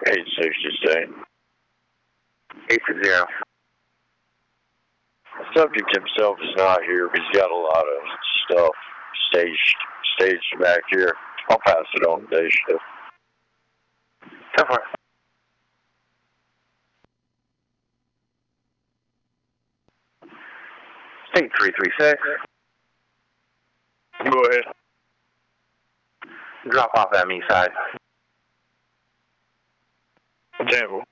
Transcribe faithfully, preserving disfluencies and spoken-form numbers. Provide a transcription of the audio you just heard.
eight sixty-seven. eight sixty. The subject himself is not here, but he's got a lot of stuff staged, staged back here. I'll pass it on to day shift. So far. State three three six. Go ahead. Drop off that me side. Temple.